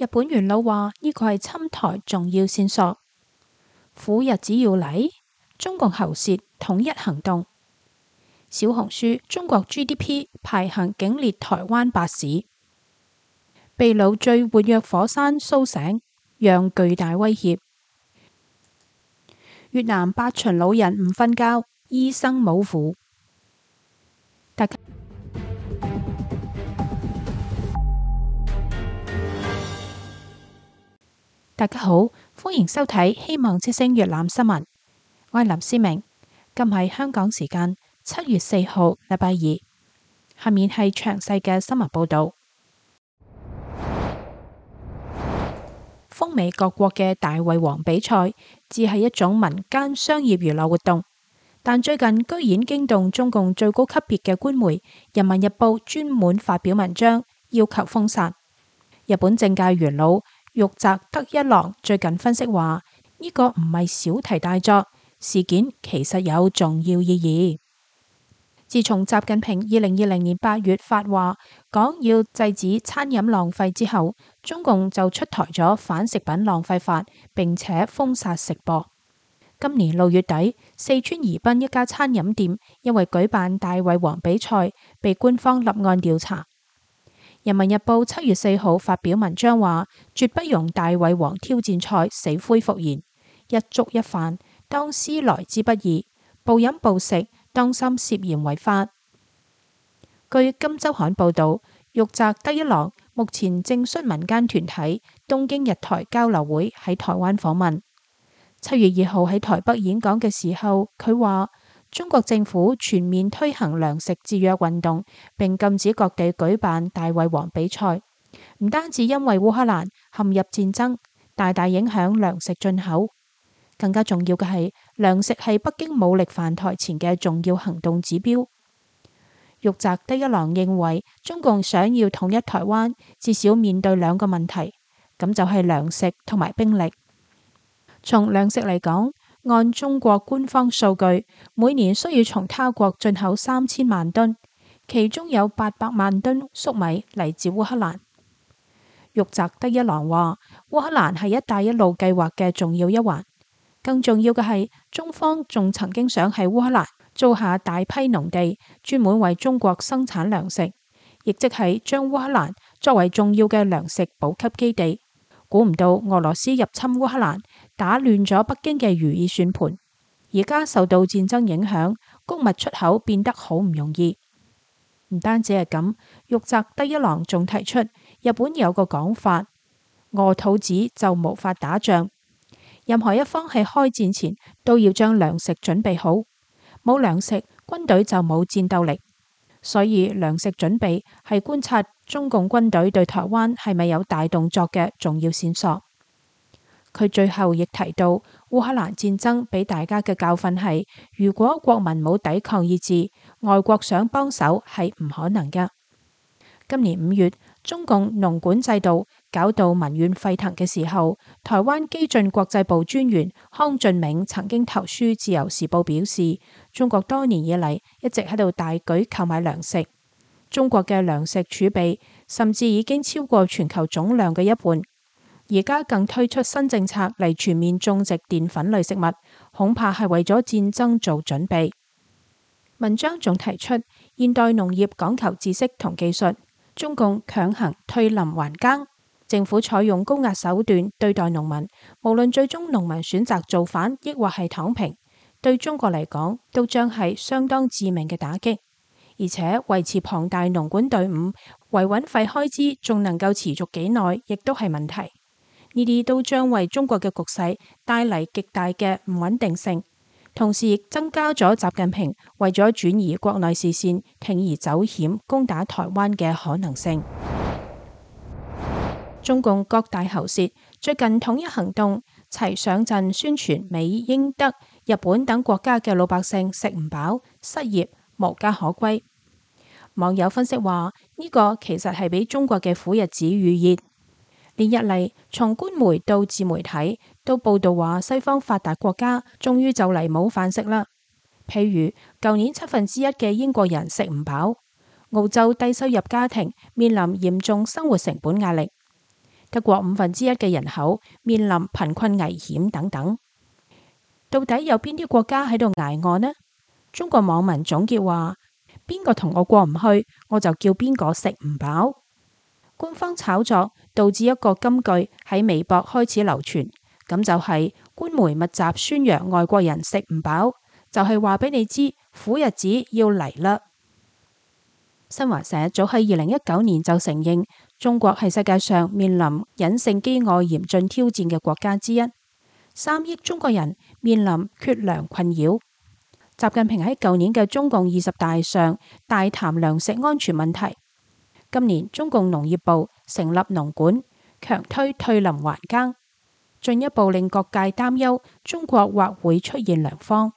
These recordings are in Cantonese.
日本元老話呢個係侵台重要線索，苦日子要嚟，中共喉舌統一行動。小紅書中國 GDP 排行竟列台灣8市，秘魯最活躍火山蘇醒，讓巨大威脅。越南8旬老人唔瞓覺，醫生冇符。大家好，歡迎收睇希望之聲粵覽新聞，我係林思明。今係香港時間7月4號禮拜二，下面係詳細嘅新聞報道。風靡各國嘅大胃王比賽只係一種民間商業娛樂活動，但最近居然驚動中共最高級別嘅官媒《人民日報》專門發表文章要求封殺。日本政界元老玉澤德一郎最近分析話，呢個唔係小題大作，事件其實有重要意義。自從習近平2020年8月發話講要制止餐飲浪費之後，中共就出台咗反食品浪費法，並且封殺食播。今年6月底，四川宜賓一家餐飲店因為舉辦大胃王比賽，被官方立案調查。人民日報7月4號發表文章話，絕不容大胃王挑戰賽死灰復燃，一粥一飯當思來之不易，暴飲暴食當心涉嫌違法。據今周刊報道，玉澤德一郎目前正率民間團體東京日台交流會喺台灣訪問。7月2號喺台北演講嘅時候，佢話中國政府全面推行糧食節約運動，並禁止各地舉辦大胃王比賽，唔單止因為烏克蘭陷入戰爭，大大影響糧食進口。更加重要嘅係，糧食係北京武力犯台前嘅重要行動指標。玉澤德一郎認為，中共想要統一台灣，至少面對2個問題，咁就係糧食同埋兵力。從糧食嚟講，按中國官方數據，每年需要從他國進口3000萬噸，其中有800萬噸粟米嚟自烏克蘭。玉澤德一郎話，烏克蘭係一帶一路計劃嘅重要一環。更重要嘅係，中方仲曾經想喺烏克蘭租下大批農地，專門為中國生產糧食，亦即係將烏克蘭作為重要嘅糧食補給基地。估唔到俄羅斯入侵烏克蘭，打亂咗北京嘅如意算盤。而家受到戰爭影響，穀物出口變得好唔容易。唔單止係咁，玉澤德一郎仲提出，日本有個講法，餓肚子就無法打仗。任何一方喺開戰前都要將糧食準備好，冇糧食，軍隊就冇戰鬥力。所以糧食準備係觀察中共軍隊對台灣係咪有大動作嘅重要線索。佢最後亦提到，烏克蘭戰爭俾大家嘅教訓係，如果國民冇抵抗意志，外國想幫手係唔可能㗎。今年5月，中共農管制度搞到民怨沸騰嘅時候，台灣基進國際部專員康俊銘曾經投書自由時報表示，中國多年以嚟一直喺度大舉購買糧食，中國嘅糧食儲備甚至已經超過全球總量嘅一半，而家更推出新政策嚟全面種植澱粉類食物，恐怕係為咗戰爭做準備。文章仲提出，現代農業講求知識同技術。中共強行退林還耕，政府採用高壓手段對待農民，無論最終農民選擇造反，抑或係躺平，對中國嚟講都將係相當致命嘅打擊。而且維持龐大農管隊伍，維穩費開支仲能夠持續幾耐，亦都係問題。呢啲都將為中國嘅局勢帶嚟極大嘅唔穩定性。同時亦增加咗習近平為咗轉移國內視線，鋌而走險攻打台灣嘅可能性。中共各大喉舌最近統一行動，齊上陣宣傳美、英、德、日本等國家嘅老百姓食唔飽、失業、無家可歸。網友分析話，呢個其實係俾中國嘅苦日子預熱。連日嚟，從官媒到自媒體都報道話，西方發達國家終於就嚟冇飯食啦。譬如舊年1/7嘅英國人食唔飽，澳洲低收入家庭面臨嚴重生活成本壓力。 德國1/5嘅人口面臨貧困危險等等。到底有邊啲國家喺度挨餓呢？中國網民總結話：邊個同我過唔去，我就叫邊個食唔飽。官方炒作導致一個金句喺微博開始流傳，咁就係官媒密集宣揚外國人食唔飽，就係話俾你知苦日子要嚟啦。新華社早喺2019年就承認，中國係世界上面臨隱性飢餓嚴峻挑戰嘅國家之一，3億中國人面臨缺糧困擾。習近平喺舊年嘅中共20大上大談糧食安全問題。今年中共農業部成立農管，強推退林還耕，進一步令各界擔憂中國或會出現糧荒。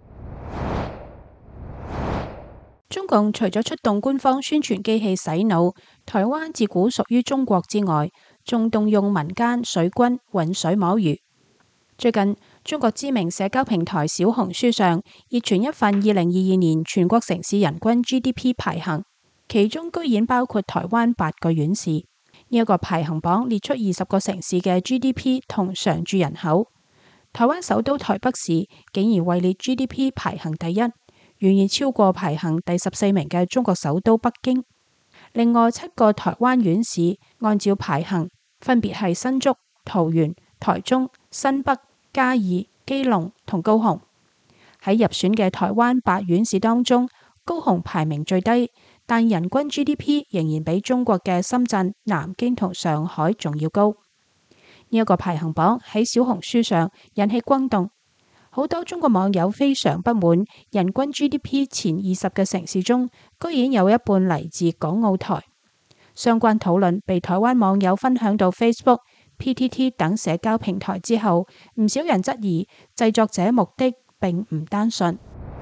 中共除咗出動官方宣傳機器洗腦，台灣自古屬於中國之外，仲動用民間水軍渾水摸魚。最近，中國知名社交平台小紅書上熱傳一份2022年全國城市人均 GDP 排行，其中居然包括台灣8個縣市。呢一個排行榜列出20個城市嘅 GDP 同常住人口，台灣首都台北市竟然位列 GDP 排行第一，遠遠超過排行第14名嘅中國首都北京。另外7個台灣縣市按照排行分別係新竹、桃園、台中、新北、嘉義、基隆同高雄。喺入選嘅台灣8縣市當中，高雄排名最低，但人均 GDP 仍然比中國嘅深圳、南京同上海仲要高。呢一個排行榜喺小紅書上引起轟動，好多中國網友非常不滿，人均 GDP 前20嘅城市中，居然有一半嚟自港澳台。相關討論被台灣網友分享到 Facebook、PTT 等社交平台之後，唔少人質疑製作者目的並唔單純。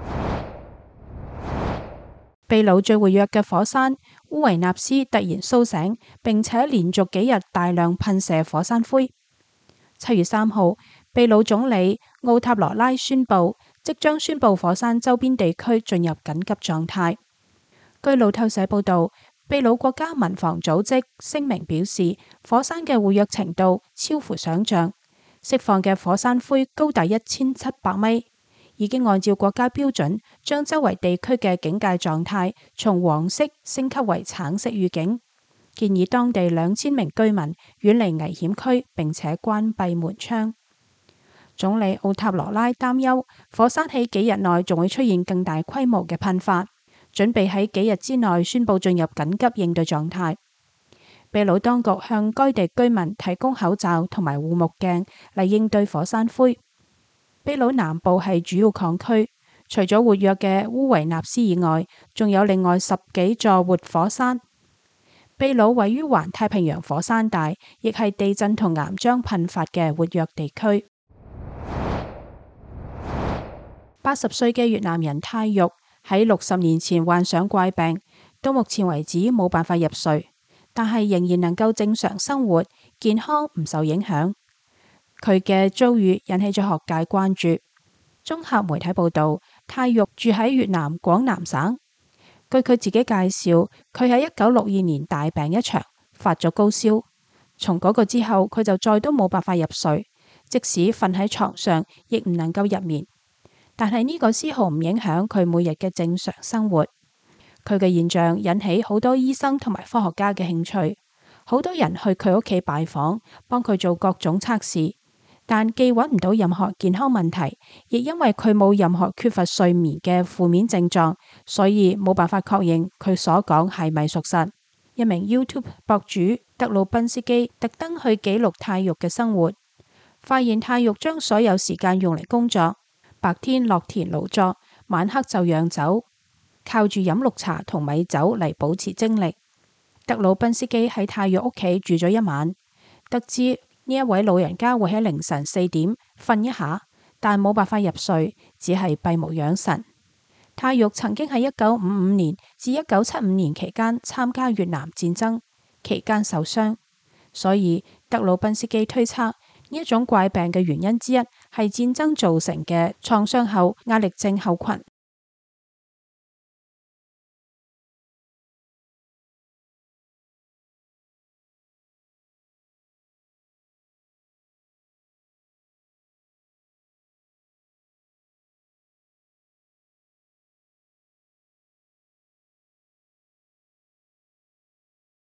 秘魯最活躍嘅火山烏維納斯突然蘇醒，並且連續幾日大量噴射火山灰。7月3號，秘魯總理奧塔羅拉宣布，即將宣布火山周邊地區進入緊急狀態。據路透社報道，秘魯國家民防組織聲明表示，火山嘅活躍程度超乎想象，釋放嘅火山灰高達1700米，已經按照國家標準將周圍地區嘅警戒狀態從黃色升級為橙色預警，建議當地2000名居民遠離危險區，並且關閉門窗。總理奧塔羅拉擔憂火山喺幾日內仲會出現更大規模嘅噴發，準備喺幾日之內宣布進入緊急應對狀態。秘魯當局向該地居民提供口罩同埋護目鏡嚟應對火山灰。秘魯南部係主要礦區，除咗活躍嘅烏維納斯以外，仲有另外10幾座活火山。秘魯位於環太平洋火山帶，亦係地震同岩漿噴發嘅活躍地區。80歲嘅越南人泰玉喺60年前患上怪病，到目前為止冇辦法入睡，但係仍然能夠正常生活，健康唔受影響。佢嘅遭遇引起咗學界關注。綜合媒體報道，泰玉住喺越南廣南省。據佢自己介紹，佢喺1962年大病一場，發咗高燒。從嗰個之後，佢就再都冇辦法入睡，即使瞓喺床上，亦唔能夠入眠。但係呢個絲毫唔影響佢每日嘅正常生活。佢嘅現象引起好多醫生同埋科學家嘅興趣，好多人去佢屋企拜訪，幫佢做各種測試。但既揾唔到任何健康問題，亦因為佢冇任何缺乏睡眠嘅負面症狀，所以冇辦法確認佢所講係咪屬實。一名 YouTube 博主德魯賓斯基特登去記錄泰玉嘅生活，發現泰玉將所有時間用嚟工作，白天落田勞作，晚黑就釀酒，靠住飲綠茶同米酒嚟保持精力。德魯賓斯基喺泰玉屋企住咗一晚，得知呢一位老人家會喺凌晨4點瞓一下，但冇辦法入睡，只係閉目養神。泰玉曾經喺1955年至1975年期間參加越南戰爭，期間受傷，所以德魯賓斯基推測呢一種怪病嘅原因之一係戰爭造成嘅創傷後壓力症候群。